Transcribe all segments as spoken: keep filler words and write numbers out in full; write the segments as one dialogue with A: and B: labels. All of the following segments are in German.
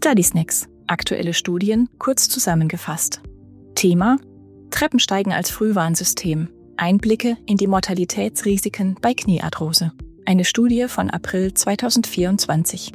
A: Study Snacks. Aktuelle Studien kurz zusammengefasst. Thema: Treppensteigen als Frühwarnsystem. Einblicke in die Mortalitätsrisiken bei Kniearthrose. Eine Studie von April zweitausendvierundzwanzig.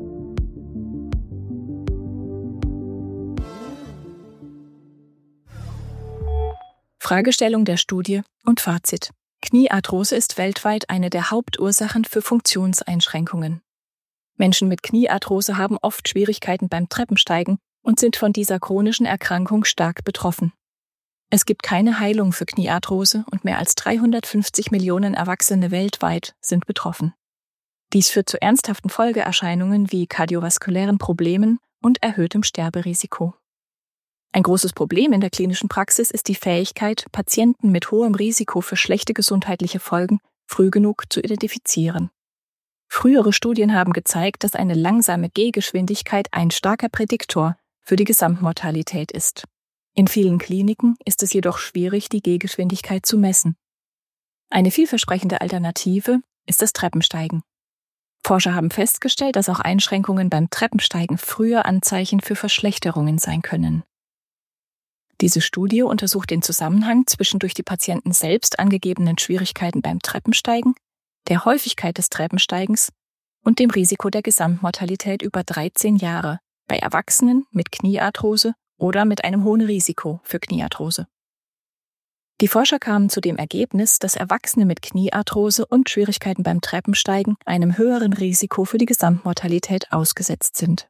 A: Fragestellung der Studie und Fazit. Kniearthrose ist weltweit eine der Hauptursachen für Funktionseinschränkungen. Menschen mit Kniearthrose haben oft Schwierigkeiten beim Treppensteigen und sind von dieser chronischen Erkrankung stark betroffen. Es gibt keine Heilung für Kniearthrose und mehr als dreihundertfünfzig Millionen Erwachsene weltweit sind betroffen. Dies führt zu ernsthaften Folgeerscheinungen wie kardiovaskulären Problemen und erhöhtem Sterberisiko. Ein großes Problem in der klinischen Praxis ist die Fähigkeit, Patienten mit hohem Risiko für schlechte gesundheitliche Folgen früh genug zu identifizieren. Frühere Studien haben gezeigt, dass eine langsame Gehgeschwindigkeit ein starker Prädiktor für die Gesamtmortalität ist. In vielen Kliniken ist es jedoch schwierig, die Gehgeschwindigkeit zu messen. Eine vielversprechende Alternative ist das Treppensteigen. Forscher haben festgestellt, dass auch Einschränkungen beim Treppensteigen früher Anzeichen für Verschlechterungen sein können. Diese Studie untersucht den Zusammenhang zwischen durch die Patienten selbst angegebenen Schwierigkeiten beim Treppensteigen, der Häufigkeit des Treppensteigens und dem Risiko der Gesamtmortalität über dreizehn Jahre bei Erwachsenen mit Kniearthrose oder mit einem hohen Risiko für Kniearthrose. Die Forscher kamen zu dem Ergebnis, dass Erwachsene mit Kniearthrose und Schwierigkeiten beim Treppensteigen einem höheren Risiko für die Gesamtmortalität ausgesetzt sind.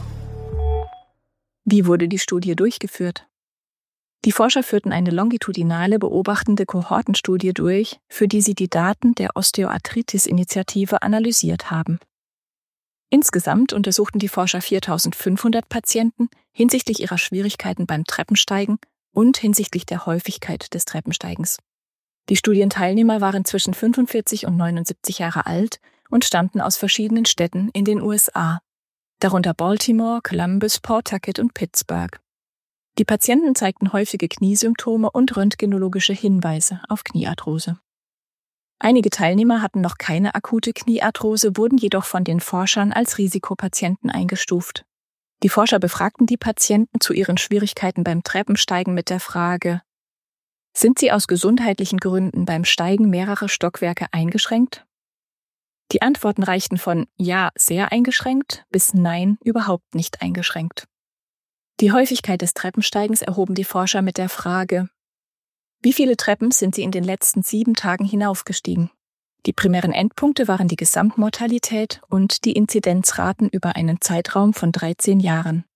A: Wie wurde die Studie durchgeführt? Die Forscher führten eine longitudinale beobachtende Kohortenstudie durch, für die sie die Daten der Osteoarthritis-Initiative analysiert haben. Insgesamt untersuchten die Forscher viertausendfünfhundert Patienten hinsichtlich ihrer Schwierigkeiten beim Treppensteigen und hinsichtlich der Häufigkeit des Treppensteigens. Die Studienteilnehmer waren zwischen fünfundvierzig und neunundsiebzig Jahre alt und stammten aus verschiedenen Städten in den U S A, darunter Baltimore, Columbus, Pawtucket und Pittsburgh. Die Patienten zeigten häufige Kniesymptome und röntgenologische Hinweise auf Kniearthrose. Einige Teilnehmer hatten noch keine akute Kniearthrose, wurden jedoch von den Forschern als Risikopatienten eingestuft. Die Forscher befragten die Patienten zu ihren Schwierigkeiten beim Treppensteigen mit der Frage: Sind sie aus gesundheitlichen Gründen beim Steigen mehrerer Stockwerke eingeschränkt? Die Antworten reichten von Ja, sehr eingeschränkt bis Nein, überhaupt nicht eingeschränkt. Die Häufigkeit des Treppensteigens erhoben die Forscher mit der Frage: Wie viele Treppen sind sie in den letzten sieben Tagen hinaufgestiegen? Die primären Endpunkte waren die Gesamtmortalität und die Inzidenzraten über einen Zeitraum von dreizehn Jahren.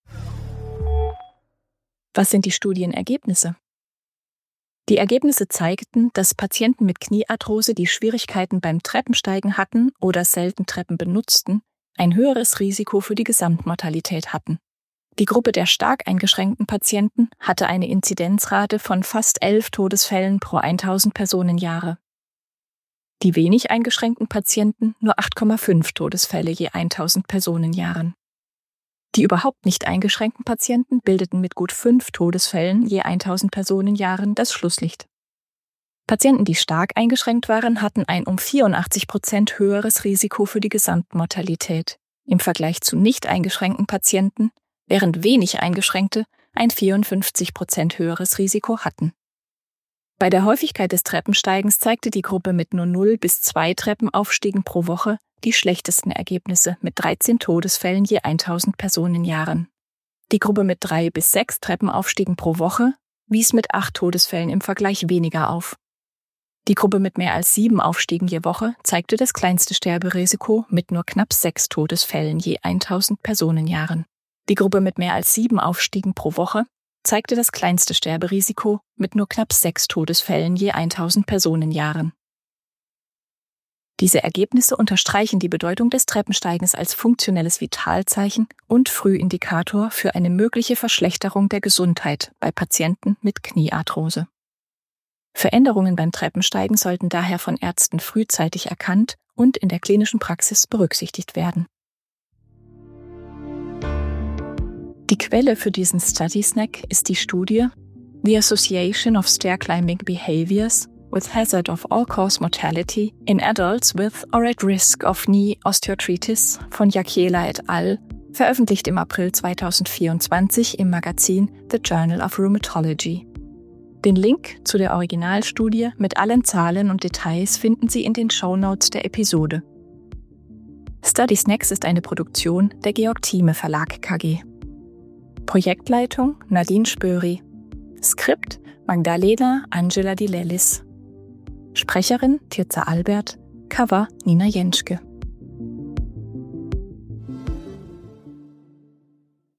A: Was sind die Studienergebnisse? Die Ergebnisse zeigten, dass Patienten mit Kniearthrose, die Schwierigkeiten beim Treppensteigen hatten oder selten Treppen benutzten, ein höheres Risiko für die Gesamtmortalität hatten. Die Gruppe der stark eingeschränkten Patienten hatte eine Inzidenzrate von fast elf Todesfällen pro tausend Personenjahre. Die wenig eingeschränkten Patienten nur acht Komma fünf Todesfälle je tausend Personenjahren. Die überhaupt nicht eingeschränkten Patienten bildeten mit gut fünf Todesfällen je tausend Personenjahren das Schlusslicht. Patienten, die stark eingeschränkt waren, hatten ein um vierundachtzig Prozent höheres Risiko für die Gesamtmortalität im Vergleich zu nicht eingeschränkten Patienten, während wenig Eingeschränkte ein vierundfünfzig Prozent höheres Risiko hatten. Bei der Häufigkeit des Treppensteigens zeigte die Gruppe mit nur null bis zwei Treppenaufstiegen pro Woche die schlechtesten Ergebnisse mit dreizehn Todesfällen je tausend Personenjahren. Die Gruppe mit drei bis sechs Treppenaufstiegen pro Woche wies mit acht Todesfällen im Vergleich weniger auf. Die Gruppe mit mehr als sieben Aufstiegen je Woche zeigte das kleinste Sterberisiko mit nur knapp sechs Todesfällen je tausend Personenjahren. Die Gruppe mit mehr als sieben Aufstiegen pro Woche zeigte das kleinste Sterberisiko mit nur knapp sechs Todesfällen je tausend Personenjahren. Diese Ergebnisse unterstreichen die Bedeutung des Treppensteigens als funktionelles Vitalzeichen und Frühindikator für eine mögliche Verschlechterung der Gesundheit bei Patienten mit Kniearthrose. Veränderungen beim Treppensteigen sollten daher von Ärzten frühzeitig erkannt und in der klinischen Praxis berücksichtigt werden. Die Quelle für diesen Study Snack ist die Studie The Association of Stair Climbing Behaviors with Hazard of All-Cause Mortality in Adults with or at Risk of Knee Osteoarthritis von Jackiela et al. veröffentlicht im April zweitausendvierundzwanzig im Magazin The Journal of Rheumatology. Den Link zu der Originalstudie mit allen Zahlen und Details finden Sie in den Shownotes der Episode. Study Snacks ist eine Produktion der Georg Thieme Verlag K G. Projektleitung Nadine Spöri. Skript Magdalena Angela Di Lellis. Sprecherin Tirza Albert. Cover Nina Jenschke.